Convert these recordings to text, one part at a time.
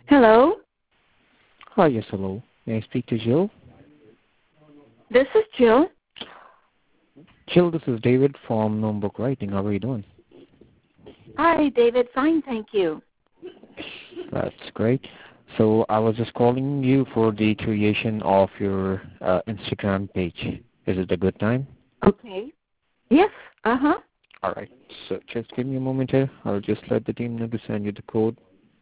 Hello, Hi, yes, hello. May I speak to Jill? this is Jill. Jill, this is David from Notebook Writing. How are you doing? Hi, David. Fine, thank you. That's great. So I was just calling you for the creation of your Instagram page. Is it a good time? Okay. Yes. Uh-huh. All right. So just give me a moment here. I'll just let the team know to send you the code.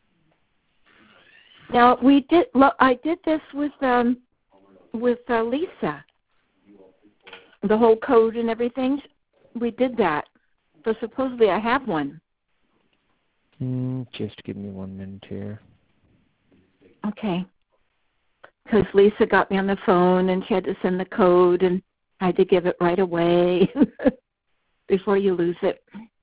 Now I did this with Lisa. The whole code and everything. We did that. So supposedly I have one. Just give me 1 minute here. Okay. Because Lisa got me on the phone and she had to send the code and I had to give it right away before you lose it.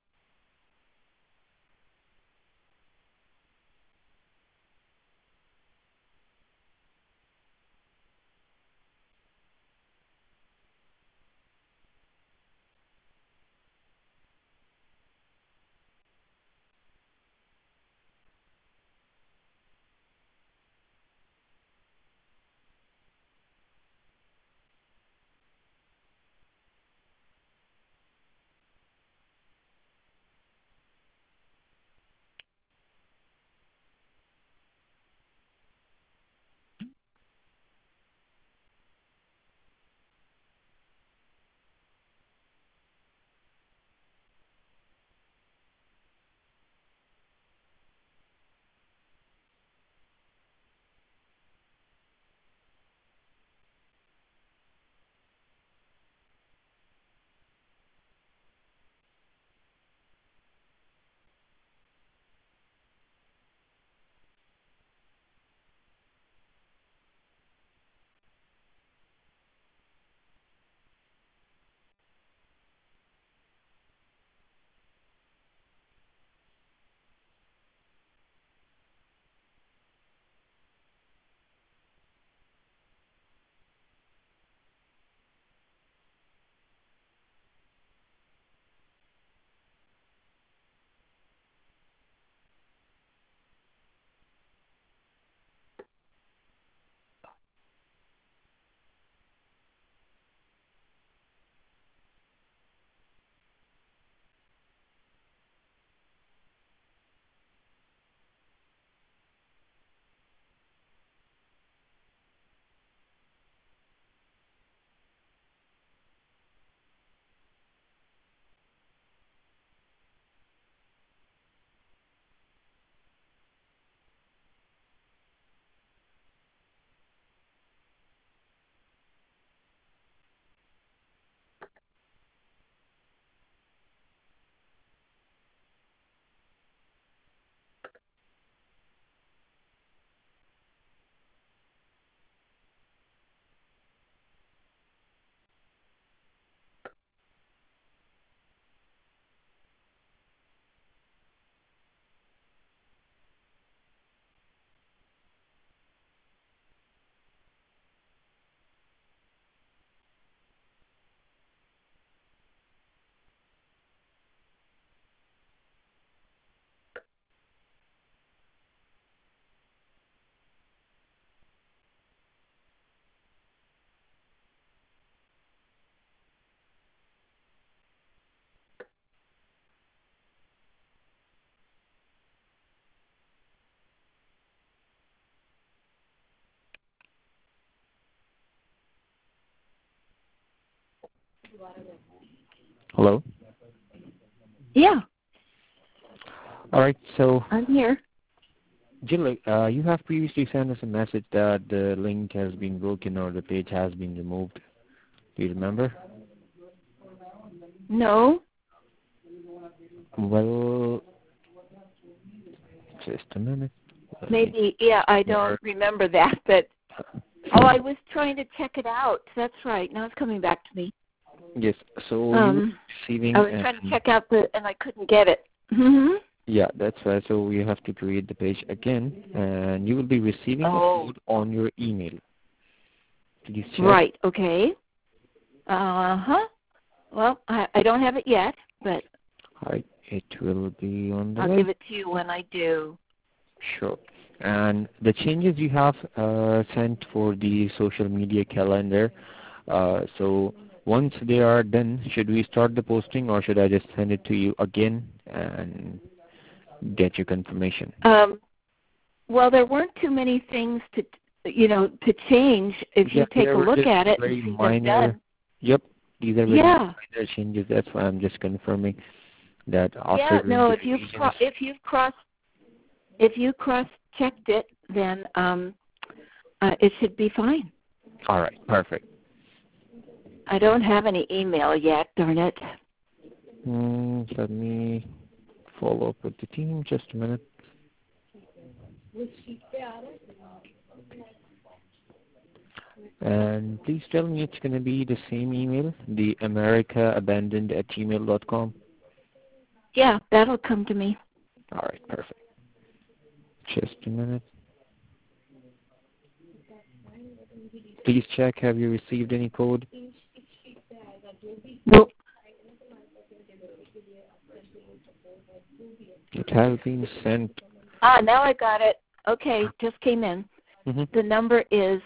Hello? Yeah, All right. So, I'm here. Jill, you have previously sent us a message that the link has been broken or the page has been removed. Do you remember? No. Well, just a minute. Maybe, yeah, I don't remember that, but I was trying to check it out. That's right. Now it's coming back to me. Yes. So you receiving. I was trying to check out and I couldn't get it. Mm-hmm. Yeah, that's right. So you have to create the page again, and you will be receiving a code on your email. Please check. Right. Okay. Uh-huh. Well, I don't have it yet, but It will be on the I'll way. give it to you when I do. Sure. And the changes you have sent for the social media calendar, so once they are done, should we start the posting or should I just send it to you again and get your confirmation? Well, there weren't too many things to change if you take a look at it and very see them minor. done. Yep, these are very minor changes. That's why I'm just confirming that after doing no, the if revisions. if you cross-checked it, then it should be fine. All right, perfect. I don't have any email yet, darn it. Let me follow up with the team. Just a minute. And please tell me it's going to be the same email, the americaabandoned@gmail.com. Yeah, that'll come to me. All right, perfect. Just a minute. Please check, have you received any code? Nope. It has been sent. Now I got it. Okay, just came in. Mm-hmm. The number is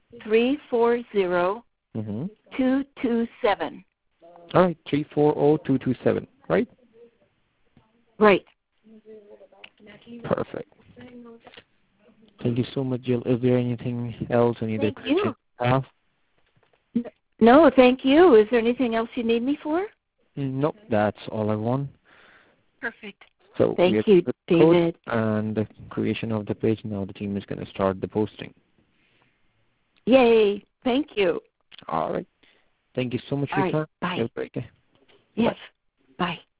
340227. All right, 340227, right? Right. Perfect. Thank you so much, Jill. Is there anything else, any other questions you have? No, thank you. Is there anything else you need me for? Nope, that's all I want. Perfect. So thank you, David. And the creation of the page. Now the team is going to start the posting. Yay. Thank you. All right. Thank you so much for your time. Bye. Have a great day. Yes. Bye.